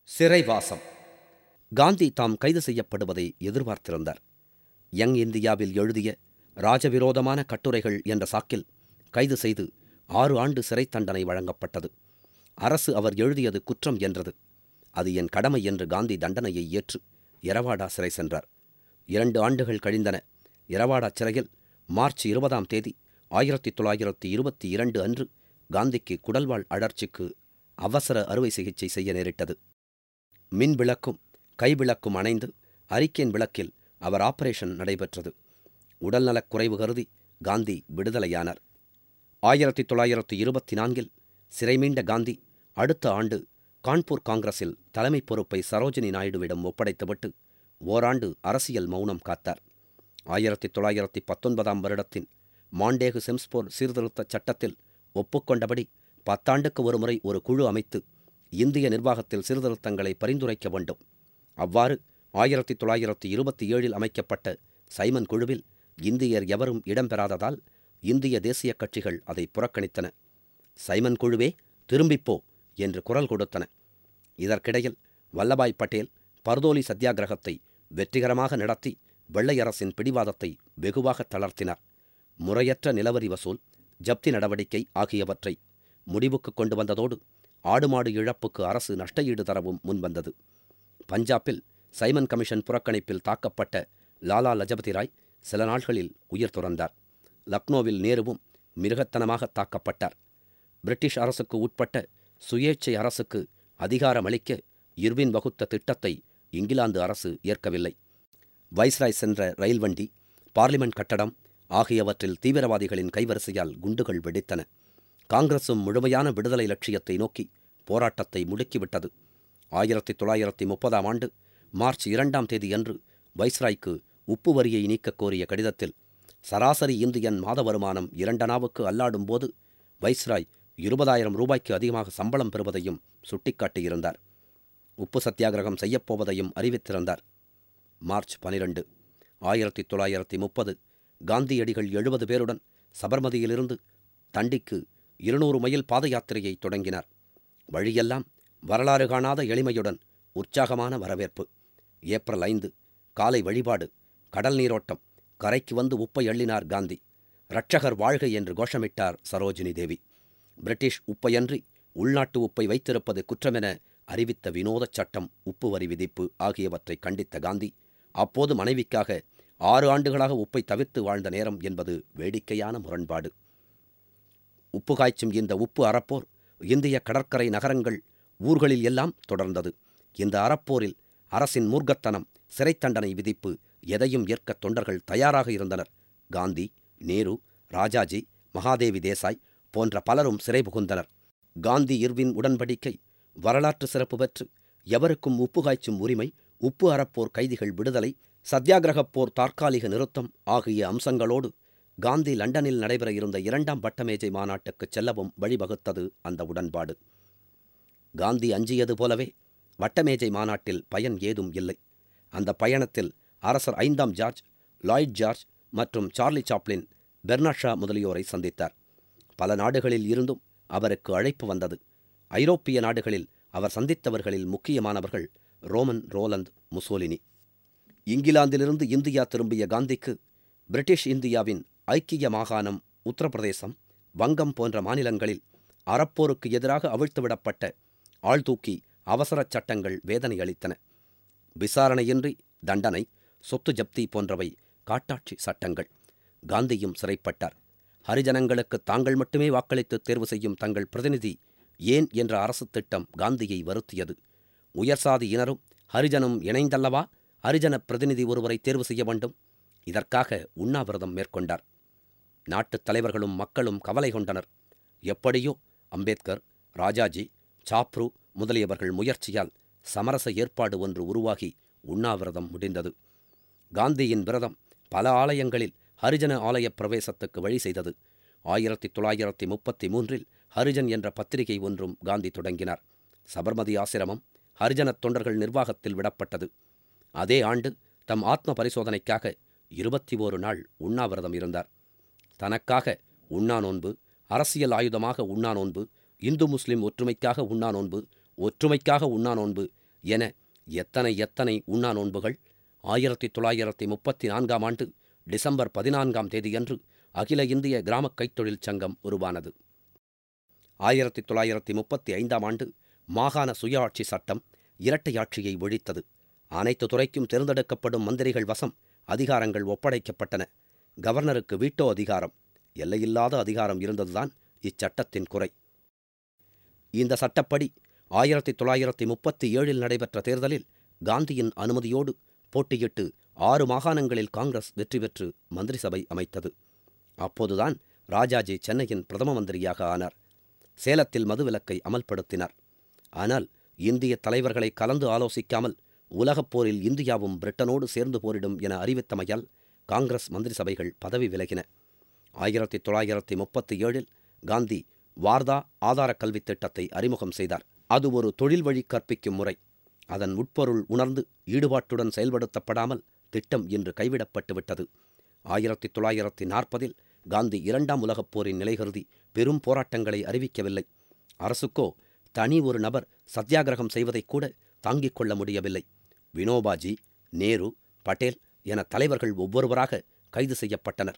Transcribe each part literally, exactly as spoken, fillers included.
சிறைவாசம். காந்தி தாம் கைது செய்யப்படுவதை எதிர்பார்த்திருந்தார். யங் இந்தியாவில் எழுதிய ராஜவிரோதமான கட்டுரைகள் என்ற சாக்கில் கைது செய்து ஆறு ஆண்டு சிறை தண்டனை வழங்கப்பட்டது. அரசு அவர் எழுதியது குற்றம் என்றது. அது என் கடமை என்று காந்தி தண்டனையை ஏற்று எரவாடா சிறை சென்றார். இரண்டு ஆண்டுகள் கழிந்தன. எரவாடா சிறையில் மார்ச் இருபதாம் தேதி ஆயிரத்தி தொள்ளாயிரத்தி இருபத்தி இரண்டு அன்று காந்திக்கு குடல்வால் அழற்சிக்கு அவசர அறுவை சிகிச்சை செய்ய நேரிட்டது. மின் விளக்கும் கைவிளக்கும் அணைந்து அரிக்கேன் விளக்கில் அவர் ஆபரேஷன் நடைபெற்றது. உடல்நலக் குறைவு கருதி காந்தி விடுதலையானார். ஆயிரத்தி தொள்ளாயிரத்தி இருபத்தி நான்கில் சிறை மீண்ட காந்தி அடுத்த ஆண்டு கான்பூர் காங்கிரஸில் தலைமை பொறுப்பை சரோஜினி நாயுடுவிடம் ஒப்படைத்துவிட்டு ஓராண்டு அரசியல் மௌனம் காத்தார். ஆயிரத்தி தொள்ளாயிரத்தி பத்தொன்பதாம் வருடத்தின் மாண்டேகு செம்ஸ்போர் சீர்திருத்தச் சட்டத்தில் ஒப்புக்கொண்டபடி பத்தாண்டுக்கு ஒருமுறை ஒரு குழு அமைத்து இந்திய நிர்வாகத்தில் சீர்திருத்தங்களை பரிந்துரைக்க வேண்டும். அவ்வாறு ஆயிரத்தி தொள்ளாயிரத்தி இருபத்தி ஏழில் அமைக்கப்பட்ட சைமன் குழுவில் இந்தியர் எவரும் இடம்பெறாததால் இந்திய தேசிய கட்சிகள் அதை புறக்கணித்தன. சைமன் குழுவே திரும்பிப்போ என்று குரல் கொடுத்தன. இதற்கிடையில் வல்லபாய் பட்டேல் பர்தோலி சத்தியாகிரகத்தை வெற்றிகரமாக நடத்தி வெள்ளை அரசின் பிடிவாதத்தை வெகுவாக தளர்த்தினார். முறையற்ற நிலவரி வசூல், ஜப்தி நடவடிக்கை ஆகியவற்றை முடிவுக்கு கொண்டு வந்ததோடு ஆடுமாடு இழப்புக்கு அரசு நஷ்டஈடு தரவும் முன்வந்தது. பஞ்சாபில் சைமன் கமிஷன் புறக்கணிப்பில் தாக்கப்பட்ட லாலா லஜபதி ராய் சில நாள்களில் உயிர் துறந்தார். லக்னோவில் நேருவும் மிருகத்தனமாக தாக்கப்பட்டார். பிரிட்டிஷ் அரசுக்கு உட்பட்ட சுயேட்சை அரசுக்கு அதிகாரமளிக்க இர்வின் வகுத்த திட்டத்தை இங்கிலாந்து அரசு ஏற்கவில்லை. வைஸ்ராய் சென்ற ரயில் வண்டி, பார்லிமெண்ட் கட்டடம் ஆகியவற்றில் தீவிரவாதிகளின் கைவரிசையால் குண்டுகள் வெடித்தன. காங்கிரசும் முழுமையான விடுதலை லட்சியத்தை நோக்கி போராட்டத்தை முடுக்கிவிட்டது. ஆயிரத்தி தொள்ளாயிரத்தி முப்பதாம் ஆண்டு மார்ச் இரண்டாம் தேதியன்று வைஸ்ராய்க்கு உப்பு வரியை நீக்கக் கோரிய கடிதத்தில் சராசரி இந்தியன் மாத வருமானம் இரண்டனாவுக்கு அல்லாடும் போது வைஸ்ராய் இருபதாயிரம் ரூபாய்க்கு அதிகமாக சம்பளம் பெறுவதையும் சுட்டிக்காட்டியிருந்தார். உப்பு சத்தியாகிரகம் செய்யப்போவதையும் அறிவித்திருந்தார். மார்ச் பனிரெண்டு ஆயிரத்தி தொள்ளாயிரத்தி முப்பது காந்தியடிகள் எழுபது பேருடன் சபர்மதியிலிருந்து தண்டிக்கு இருநூறு மைல் பாத யாத்திரையை தொடங்கினார். வழியெல்லாம் வரலாறு காணாத எளிமையுடன் உற்சாகமான வரவேற்பு. ஏப்ரல் ஐந்து காலை வழிபாடு, கடல் நீரோட்டம். கரைக்கு வந்து உப்பை அள்ளினார் காந்தி. இரட்சகர் வாழ்க என்று கோஷமிட்டார் சரோஜினி தேவி. பிரிட்டிஷ் உப்பையன்றி உள்நாட்டு உப்பை வைத்திருப்பது குற்றமென அறிவித்த வினோதச் சட்டம், உப்பு வரி விதிப்பு ஆகியவற்றை கண்டித்த காந்தி அப்போது மனைவிக்காக ஆறு ஆண்டுகளாக உப்பை தவிர்த்து வாழ்ந்த நேரம் என்பது வேடிக்கையான முரண்பாடு. உப்பு காய்ச்சும் இந்த உப்பு அறப்போர் இந்திய கடற்கரை நகரங்கள் ஊர்களில் எல்லாம் தொடர்ந்தது. இந்த அறப்போரில் அரசின் மூர்க்கத்தனம், சிறை தண்டனை விதிப்பு எதையும் ஏற்க தொண்டர்கள் தயாராக இருந்தனர். காந்தி, நேரு, ராஜாஜி, மகாதேவி தேசாய் போன்ற பலரும் சிறை புகுந்தனர். காந்தி இர்வின் உடன்படிக்கை வரலாற்று சிறப்பு பெற்று எவருக்கும் உப்பு காய்ச்சும் உரிமை, உப்பு அறப்போர் கைதிகள் விடுதலை, சத்தியாகிரகப் போர் தற்காலிக நிறுத்தம் ஆகிய அம்சங்களோடு காந்தி லண்டனில் நடைபெற இருந்த இரண்டாம் வட்டமேஜை மாநாட்டுக்குச் செல்லவும் வழிவகுத்தது அந்த உடன்பாடு. காந்தி அஞ்சியது போலவே வட்டமேஜை மாநாட்டில் பயன் ஏதும் இல்லை. அந்த பயணத்தில் அரசர் ஐந்தாம் ஜார்ஜ், லாய்ட் ஜார்ஜ் மற்றும் சார்லி சாப்ளின், பெர்னாட் ஷா முதலியோரை சந்தித்தார். பல நாடுகளில் இருந்தும் அவருக்கு அழைப்பு வந்தது. ஐரோப்பிய நாடுகளில் அவர் சந்தித்தவர்களில் முக்கியமானவர்கள் ரோமன் ரோலந்து, முசோலினி. இங்கிலாந்திலிருந்து இந்தியா திரும்பிய காந்திக்கு பிரிட்டிஷ் இந்தியாவின் ஐக்கிய மாகாணம், உத்தரப்பிரதேசம், வங்கம் போன்ற மாநிலங்களில் அறப்போருக்கு எதிராக அவிழ்த்துவிடப்பட்ட ஆழ்தூக்கி அவசரச் சட்டங்கள் வேதனை அளித்தன. விசாரணையின்றி தண்டனை, சொத்து ஜப்தி போன்றவை காட்டாட்சி சட்டங்கள். காந்தியும் சிறைப்பட்டார். ஹரிஜனங்களுக்கு தாங்கள் மட்டுமே வாக்களித்து தேர்வு செய்யும் தங்கள் பிரதிநிதி ஏன் என்ற அரசு திட்டம் காந்தியை வருத்தியது. உயர்சாதி இனரும் ஹரிஜனும் இணைந்தல்லவா ஹரிஜன பிரதிநிதி ஒருவரை தேர்வு செய்ய வேண்டும். இதற்காக உண்ணாவிரதம் மேற்கொண்டார். நாட்டுத் தலைவர்களும் மக்களும் கவலை கொண்டனர். எப்படியோ அம்பேத்கர், ராஜாஜி, சாப்ரு முதலியவர்கள் முயற்சியால் சமரச ஏற்பாடு ஒன்று உருவாகி உண்ணாவிரதம் முடிந்தது. காந்தியின் விரதம் பல ஆலயங்களில் ஹரிஜன ஆலய பிரவேசத்துக்கு வழி செய்தது. ஆயிரத்தி தொள்ளாயிரத்தி முப்பத்தி மூன்றில் ஹரிஜன் என்ற பத்திரிகை ஒன்றும் காந்தி தொடங்கினார். சபர்மதி ஆசிரமம் ஹரிஜனத் தொண்டர்கள் நிர்வாகத்தில் விடப்பட்டது. அதே ஆண்டு தம் ஆத்ம பரிசோதனைக்காக இருபத்தி ஓரு நாள் உண்ணாவிரதம் இருந்தார். தனக்காக உண்ணா நோன்பு, அரசியல் ஆயுதமாக உண்ணா நோன்பு, இந்து முஸ்லிம் ஒற்றுமைக்காக உண்ணா நோன்பு, ஒற்றுமைக்காக உண்ணா நோன்பு என எத்தனை எத்தனை உண்ணா நோன்புகள்! ஆயிரத்தி தொள்ளாயிரத்தி முப்பத்தி நான்காம் ஆண்டு டிசம்பர் பதினான்காம் தேதியன்று அகில இந்திய கிராமக் கைத்தொழில் சங்கம் உருவானது. ஆயிரத்தி தொள்ளாயிரத்தி முப்பத்தி ஐந்தாம் ஆண்டு மாகாண சுயாட்சி சட்டம் இரட்டையாட்சியை ஒழித்தது. அனைத்து துறைக்கும் தேர்ந்தெடுக்கப்படும் மந்திரிகள் வசம் அதிகாரங்கள் ஒப்படைக்கப்பட்டன. கவர்னருக்கு வீட்டோ அதிகாரம், எல்லையில்லாத அதிகாரம் இருந்ததுதான் இச்சட்டத்தின் குறை. இந்த சட்டப்படி ஆயிரத்தி தொள்ளாயிரத்தி முப்பத்தி ஏழில் நடைபெற்ற தேர்தலில் காந்தியின் அனுமதியோடு போட்டியிட்டு ஆறு மாகாணங்களில் காங்கிரஸ் வெற்றி பெற்று மந்திரி சபை அமைத்தது. அப்போதுதான் ராஜாஜி சென்னையின் பிரதம மந்திரியாக ஆனார். சேலத்தில் மதுவிலக்கை அமல்படுத்தினார். ஆனால் இந்திய தலைவர்களை கலந்து ஆலோசிக்காமல் உலகப் போரில் இந்தியாவும் பிரிட்டனோடு சேர்ந்து போரிடும் என அறிவித்தமையால் காங்கிரஸ் மந்திரி சபைகள் பதவி விலகின. ஆயிரத்தி தொள்ளாயிரத்தி முப்பத்தி ஏழில் காந்தி வார்தா ஆதார கல்வித் திட்டத்தை அறிமுகம் செய்தார். அது ஒரு தொழில் வழி கற்பிக்கும் முறை. அதன் உட்பொருள் உணர்ந்து ஈடுபாட்டுடன் செயல்படுத்தப்படாமல் திட்டம் இன்று கைவிடப்பட்டு விட்டது. ஆயிரத்தி தொள்ளாயிரத்தி நாற்பதில் காந்தி இரண்டாம் உலகப் போரின் நிலைகருதி பெரும் போராட்டங்களை அறிவிக்கவில்லை. அரசுக்கோ தனி ஒரு நபர் சத்தியாகிரகம் செய்வதைக் கூட தாங்கிக் கொள்ள முடியவில்லை. வினோபாஜி, நேரு, பட்டேல் என தலைவர்கள் ஒவ்வொருவராக கைது செய்யப்பட்டனர்.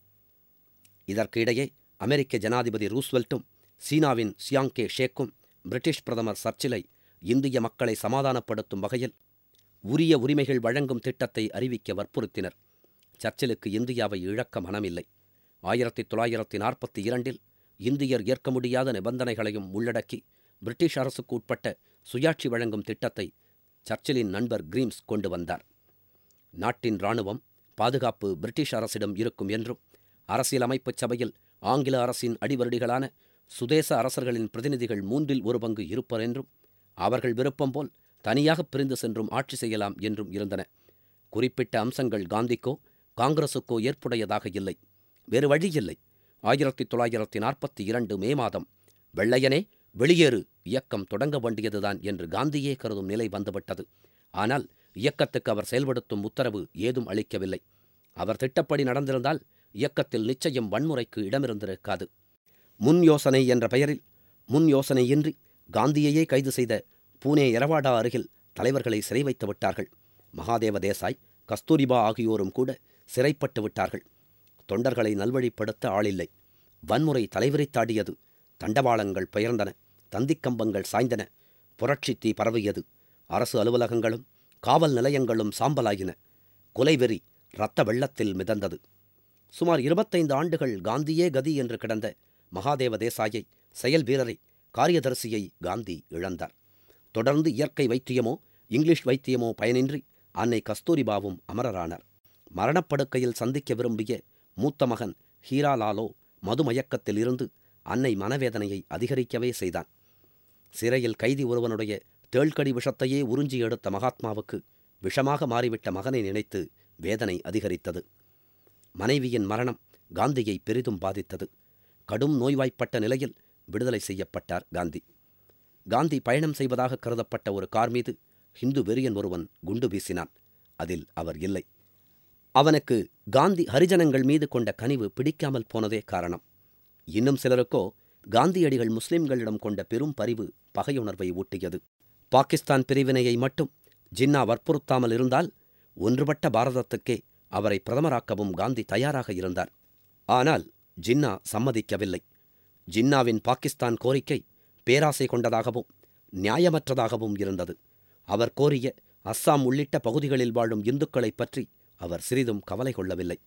இதற்கு இடையே அமெரிக்க ஜனாதிபதி ரூஸ்வெல்ட்டும் சீனாவின் சியாங்கே ஷேக்கும் பிரிட்டிஷ் பிரதமர் சர்ச்சிலை இந்திய மக்களை சமாதானப்படுத்தும் வகையில் உரிய உரிமைகள் வழங்கும் திட்டத்தை அறிவிக்க வற்புறுத்தினர். சர்ச்சிலுக்கு இந்தியாவை இழக்க மனமில்லை. ஆயிரத்தி தொள்ளாயிரத்தி நாற்பத்தி இரண்டில் இந்தியர் ஏற்க முடியாத நிபந்தனைகளையும் உள்ளடக்கி பிரிட்டிஷ் அரசுக்கு உட்பட்ட சுயாட்சி வழங்கும் திட்டத்தை சர்ச்சிலின் நண்பர் கிரீம்ஸ் கொண்டு வந்தார். நாட்டின் இராணுவம் பாதுகாப்பு பிரிட்டிஷ் அரசிடம் இருக்கும் என்றும் அரசியலமைப்பு சபையில் ஆங்கில அரசின் அடிவருடிகளான சுதேச அரசர்களின் பிரதிநிதிகள் மூன்றில் ஒரு பங்கு இருப்பர் என்றும் அவர்கள் விருப்பம் போல் தனியாக பிரிந்து சென்றும் ஆட்சி செய்யலாம் என்றும் இருந்தன. குறிப்பிட்ட அம்சங்கள் காந்திக்கோ காங்கிரசுக்கோ ஏற்புடையதாக இல்லை. வேறு வழியில்லை. ஆயிரத்தி தொள்ளாயிரத்தி நாற்பத்தி இரண்டு மே மாதம் வெள்ளையனே வெளியேறு இயக்கம் தொடங்க வேண்டியதுதான் என்று காந்தியே கருதும் நிலை வந்துவிட்டது. ஆனால் இயக்கத்துக்கு அவர் செயல்படுத்தும் உத்தரவு ஏதும் அளிக்கவில்லை. அவர் திட்டப்படி நடந்திருந்தால் இயக்கத்தில் நிச்சயம் வன்முறைக்கு இடமிருந்திருக்காது. முன் யோசனை என்ற பெயரில் முன் யோசனையின்றி காந்தியையே கைது செய்த பூனே எரவாடா அருகில் தலைவர்களை சிறை வைத்து விட்டார்கள். மகாதேவ தேசாய், கஸ்தூரிபா ஆகியோரும் கூட சிறைப்பட்டு விட்டார்கள். தொண்டர்களை நல்வழிப்படுத்த ஆளில்லை. வன்முறை தலைவிரித்தாடியது. தண்டவாளங்கள் பெயர்ந்தன. தந்திக்கம்பங்கள் சாய்ந்தன. புரட்சி தீ பரவியது. அரசு அலுவலகங்களும் காவல் நிலையங்களும் சாம்பலாயின. கொலைவெறி இரத்த வெள்ளத்தில் மிதந்தது. சுமார் இருபத்தைந்து ஆண்டுகள் காந்தியே கதி என்று கிடந்த மகாதேவ தேசாயை, செயல் வீரரை, காரியதரிசியை காந்தி இழந்தார். தொடர்ந்து இயற்கை வைத்தியமோ இங்கிலீஷ் வைத்தியமோ பயனின்றி அன்னை கஸ்தூரிபாவும் அமரரானார். மரணப்படுக்கையில் சந்திக்க விரும்பிய மூத்த மகன் ஹீராலாலோ மதுமயக்கத்தில் இருந்து அன்னை மனவேதனையை அதிகரிக்கவே செய்தான். சிறையில் கைதி ஒருவனுடைய தேள்கடி விஷத்தையே உறிஞ்சி எடுத்த மகாத்மாவுக்கு விஷமாக மாறிவிட்ட மகனை நினைத்து வேதனை அதிகரித்தது. மனைவியின் மரணம் காந்தியை பெரிதும் பாதித்தது. கடும் நோய்வாய்ப்பட்ட நிலையில் விடுதலை செய்யப்பட்டார் காந்தி. காந்தி பயணம் செய்வதாக கருதப்பட்ட ஒரு கார் மீது ஹிந்து வெறியன் ஒருவன் குண்டு வீசினான். அதில் அவர் இல்லை. அவனுக்கு காந்தி ஹரிஜனங்கள் மீது கொண்ட கனிவு பிடிக்காமல் போனதே காரணம். இன்னும் சிலருக்கோ காந்தியடிகள் முஸ்லிம்களிடம் கொண்ட பெரும் பரிவு பகையுணர்வை ஊட்டியது. பாகிஸ்தான் பிரிவினையை மட்டும் ஜின்னா வற்புறுத்தாமல் இருந்தால் ஒன்றுபட்ட பாரதத்துக்கே அவரை பிரதமராக்கவும் காந்தி தயாராக இருந்தார். ஆனால் ஜின்னா சம்மதிக்கவில்லை. ஜின்னாவின் பாகிஸ்தான் கோரிக்கை பேராசை கொண்டதாகவும் நியாயமற்றதாகவும் இருந்தது. அவர் கோரிய அஸ்ஸாம் உள்ளிட்ட பகுதிகளில் வாழும் இந்துக்களைப் பற்றி அவர் சிறிதும் கவலை கொள்ளவில்லை.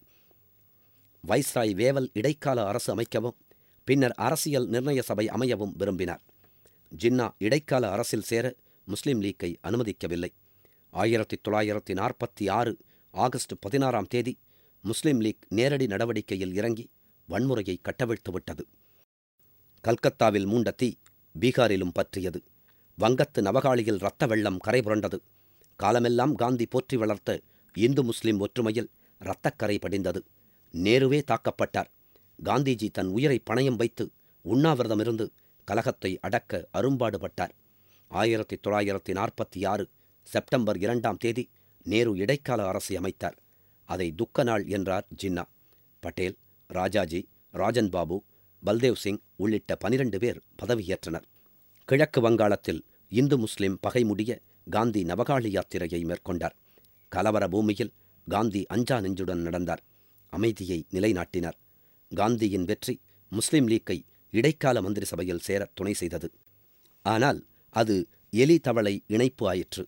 வைஸ்ராய் வேவல் இடைக்கால அரசு அமைக்கவும் பின்னர் அரசியல் நிர்ணய சபை அமையவும் விரும்பினார். ஜின்னா இடைக்கால அரசில் சேர முஸ்லிம் லீக்கை அனுமதிக்கவில்லை. ஆயிரத்தி தொள்ளாயிரத்தி நாற்பத்தி ஆறு ஆகஸ்ட் பதினாறாம் தேதி முஸ்லிம் லீக் நேரடி நடவடிக்கையில் இறங்கி வன்முறையை கட்டவிழ்த்துவிட்டது. கல்கத்தாவில் மூண்ட தீ பீகாரிலும் பற்றியது. வங்கத்து நவகாளியில் இரத்த வெள்ளம் கரை புரண்டது. காலமெல்லாம் காந்தி போற்றி வளர்த்த இந்து முஸ்லிம் ஒற்றுமையில் இரத்தக்கரை படிந்தது. நேருவே தாக்கப்பட்டார். காந்திஜி தன் உயிரை பணயம் வைத்து உண்ணாவிரதமிருந்து கலகத்தை அடக்க அரும்பாடுபட்டார். ஆயிரத்தி தொள்ளாயிரத்தி நாற்பத்தி ஆறு செப்டம்பர் இரண்டாம் தேதி நேரு இடைக்கால அரசை அமைத்தார். அதை துக்க நாள் என்றார் ஜின்னா. பட்டேல், ராஜாஜி, ராஜன் பாபு, பல்தேவ் சிங் உள்ளிட்ட பனிரண்டு பேர் பதவியேற்றனர். கிழக்கு வங்காளத்தில் இந்து முஸ்லிம் பகை முடிய காந்தி நவகாளி யாத்திரையை மேற்கொண்டார். கலவர பூமியில் காந்தி அஞ்சா நெஞ்சுடன் நடந்தார். அமைதியை நிலைநாட்டினார். காந்தியின் வெற்றி முஸ்லிம் லீக்கை இடைக்கால மந்திரி சபையில் சேர துணை செய்தது. ஆனால் அது எலி தவளை இணைப்பு ஆயிற்று.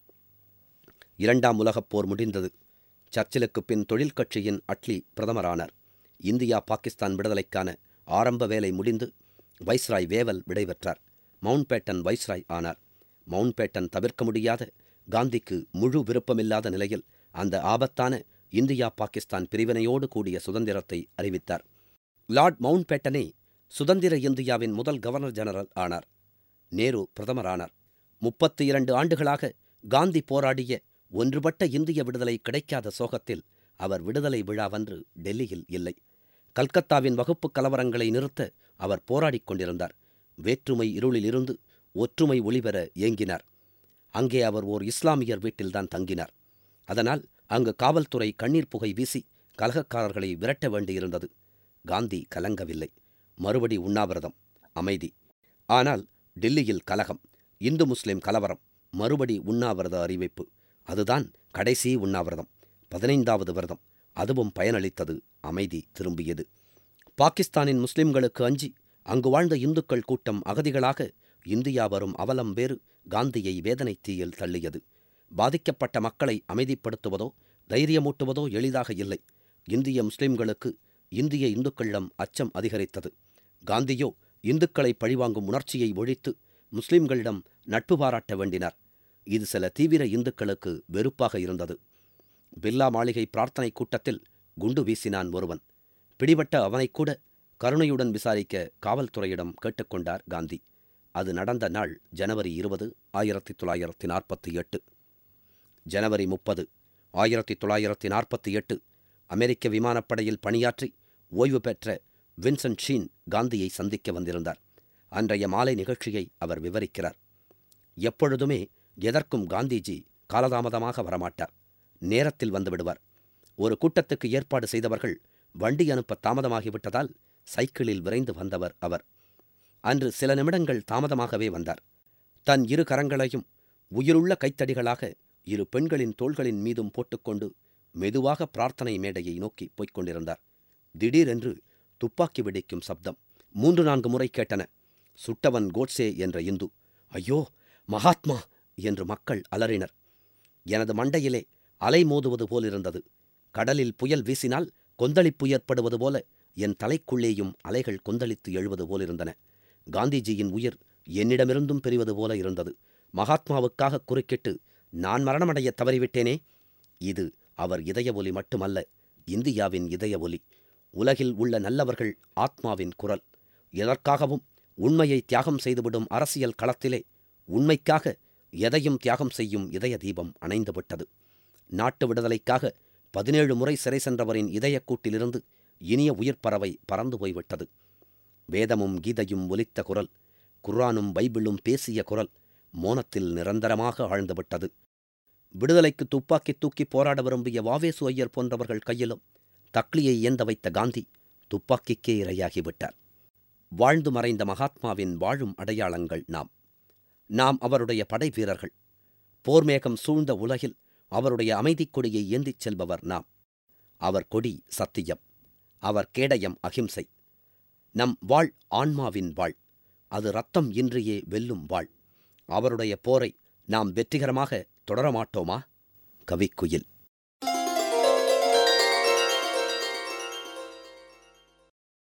இரண்டாம் உலகப் போர் முடிந்தது. சர்ச்சிலுக்கு பின் தொழில் கட்சியின் அட்லி பிரதமரானார். இந்தியா பாகிஸ்தான் விடுதலைக்கான ஆரம்ப வேலை முடிந்து வைஸ்ராய் வேவல் விடைபெற்றார். மவுண்ட் பேட்டன் வைஸ்ராய் ஆனார். மவுண்ட் பேட்டன் தவிர்க்க முடியாத, காந்திக்கு முழு விருப்பமில்லாத நிலையில் அந்த ஆபத்தான இந்தியா பாகிஸ்தான் பிரிவினையோடு கூடிய சுதந்திரத்தை அறிவித்தார். லார்ட் மவுண்ட் பேட்டனே சுதந்திர இந்தியாவின் முதல் கவர்னர் ஜெனரல் ஆனார். நேரு பிரதமரானார். முப்பத்தி இரண்டு ஆண்டுகளாக காந்தி போராடிய ஒன்றுபட்ட இந்திய விடுதலை கிடைக்காத சோகத்தில் அவர் விடுதலை விழாவன்று டெல்லியில் இல்லை. கல்கத்தாவின் வகுப்பு கலவரங்களை நிறுத்த அவர் போராடிக் கொண்டிருந்தார். வேற்றுமை இருளிலிருந்து ஒற்றுமை ஒளிபெற ஏங்கினார். அங்கே அவர் ஓர் இஸ்லாமியர் வீட்டில்தான் தங்கினார். அதனால் அங்கு காவல்துறை கண்ணீர் புகை வீசி கலகக்காரர்களை விரட்ட வேண்டியிருந்தது. காந்தி கலங்கவில்லை. மறுபடி உண்ணாவிரதம், அமைதி. ஆனால் டில்லியில் கலகம், இந்து முஸ்லிம் கலவரம், மறுபடி உண்ணாவிரத அறிவிப்பு. அதுதான் கடைசி உண்ணாவிரதம், பதினைந்தாவது விரதம். அதுவும் பயனளித்தது. அமைதி திரும்பியது. பாகிஸ்தானின் முஸ்லிம்களுக்கு அஞ்சி அங்கு வாழ்ந்த இந்துக்கள் கூட்டம் அகதிகளாக இந்தியா வரும் அவலம் வேறு காந்தியை வேதனை தீயில் தள்ளியது. பாதிக்கப்பட்ட மக்களை அமைதிப்படுத்துவதோ தைரியமூட்டுவதோ எளிதாக இல்லை. இந்திய முஸ்லிம்களுக்கு இந்திய இந்துக்களிடம் அச்சம் அதிகரித்தது. காந்தியோ இந்துக்களை பழிவாங்கும் உணர்ச்சியை ஒழித்து முஸ்லிம்களிடம் நட்பு பாராட்ட வேண்டினார். இது சில தீவிர இந்துக்களுக்கு வெறுப்பாக இருந்தது. பில்லா மாளிகை பிரார்த்தனை கூட்டத்தில் குண்டு வீசினான் ஒருவன். பிடிபட்ட அவனைக்கூட கருணையுடன் விசாரிக்க காவல்துறையிடம் கேட்டுக்கொண்டார் காந்தி. அது நடந்த நாள் ஜனவரி இருபது ஆயிரத்தி தொள்ளாயிரத்தி நாற்பத்தி எட்டு. ஜனவரி முப்பது ஆயிரத்தி தொள்ளாயிரத்தி நாற்பத்தி எட்டு அமெரிக்க விமானப்படையில் பணியாற்றி ஓய்வு பெற்ற வின்சென்ட் ஷீன் காந்தியை சந்திக்க வந்திருந்தார். அன்றைய மாலை நிகழ்ச்சியை அவர் விவரிக்கிறார். எப்பொழுதுமே எதற்கும் காந்திஜி காலதாமதமாக வரமாட்டார். நேரத்தில் வந்துவிடுவார். ஒரு கூட்டத்துக்கு ஏற்பாடு செய்தவர்கள் வண்டி அனுப்ப தாமதமாகிவிட்டதால் சைக்கிளில் விரைந்து வந்தவர் அவர். அன்று சில நிமிடங்கள் தாமதமாகவே வந்தார். தன் இரு கரங்களையும் உயிருள்ள கைத்தடிகளாக இரு பெண்களின் தோள்களின் மீதும் போட்டுக்கொண்டு மெதுவாக பிரார்த்தனை மேடையை நோக்கி போய்க் கொண்டிருந்தார். திடீரென்று துப்பாக்கி வெடிக்கும் சப்தம் மூன்று நான்கு முறை கேட்டன. சுட்டவன் கோட்சே என்ற இந்து. ஐயோ, மகாத்மா என்று மக்கள் அலறினர். எனது மண்டையிலே அலை மோதுவது போலிருந்தது. கடலில் புயல் வீசினால் கொந்தளிப்பு ஏற்படுவது போல என் தலைக்குள்ளேயும் அலைகள் கொந்தளித்து எழுவது போலிருந்தன. காந்திஜியின் உயிர் என்னிடமிருந்தும் பிரிவது போல இருந்தது. மகாத்மாவுக்காக குறுக்கிட்டு நான் மரணமடைய தவறிவிட்டேனே. இது அவர் இதய ஒலி மட்டுமல்ல, இந்தியாவின் இதய ஒலி. உலகில் உள்ள நல்லவர்கள் ஆத்மாவின் குரல். எதற்காகவும் உண்மையை தியாகம் செய்துவிடும் அரசியல் களத்திலே உண்மைக்காக எதையும் தியாகம் செய்யும் இதய தீபம் அணைந்துவிட்டது. நாட்டு விடுதலைக்காக பதினேழு முறை சிறை சென்றவரின் இதயக்கூட்டிலிருந்து இனிய உயிர்ப்பறவை பறந்து போய்விட்டது. வேதமும் கீதையும் ஒலித்த குரல், குர்ஆனும் பைபிளும் பேசிய குரல் மோனத்தில் நிரந்தரமாக ஆழ்ந்துவிட்டது. விடுதலைக்கு துப்பாக்கி தூக்கி போராட விரும்பிய வாவேசு ஐயர் போன்றவர்கள் கையிலும் தக்லியை ஏந்த வைத்த காந்தி துப்பாக்கிக்கே இரையாகிவிட்டார். வாழ்ந்து மறைந்த மகாத்மாவின் வாழும் அடையாளங்கள் நாம். நாம் அவருடைய படை வீரர்கள். போர்மேகம் சூழ்ந்த உலகில் அவருடைய அமைதிக் கொடியை ஏந்திச் செல்பவர் நாம். அவர் கொடி சத்தியம், அவர் கேடயம் அகிம்சை. நம் வாழ் ஆன்மாவின் வாழ். அது இரத்தம் இன்றியே வெல்லும் வாழ். அவருடைய போரை நாம் வெற்றிகரமாக தொடரமாட்டோமா? கவிக்குயில்.